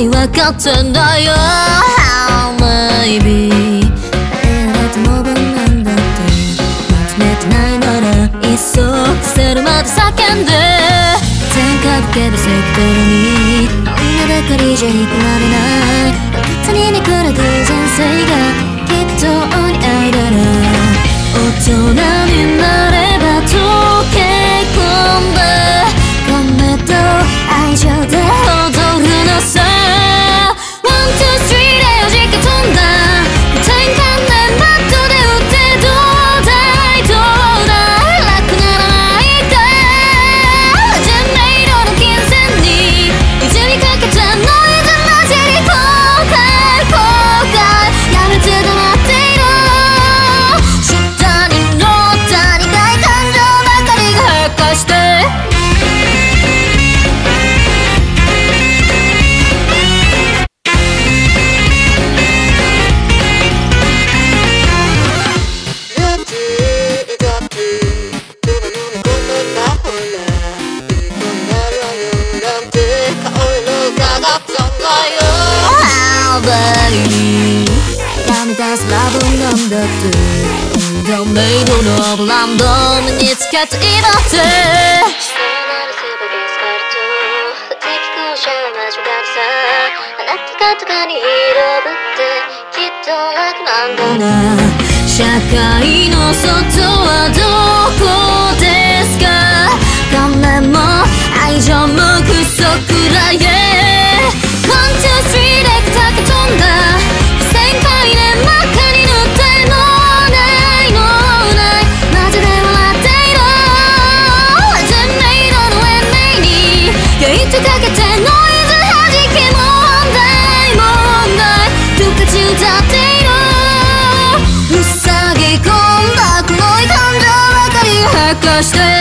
にわかってんだよ Maybe 誰とも分なんだって見つめてないならいっそ捨てるまで叫んで天下ぶけるセクトルに女ばかりじゃ生きられないあなたにめくる偶然性がきっとお似合いだな大人になれば溶け込んで米と愛情で踊るのさ One, two, three で弾け飛んだ天下でマットで打ってどうだいどうだい楽ならないか全米色の金銭に水にかけたノイズ混じり後悔後悔やめて黙っていろ下に乗った苦い感情ばかりが変化してやめたスラブなんだって運動メイドのブランド身につけていばってあなたがとかに広ぶってきっと楽なんだな社会の外はどこですか金も愛情もクソくらいOne, two, three で片け飛んだ1000回で真っ赤に塗ってもうないもうないマジで笑っていろ全米色の延命にゲートかけてノイズ弾き問題問題十勝歌っていろ塞ぎ込んだ黒い感情ばかりが発火して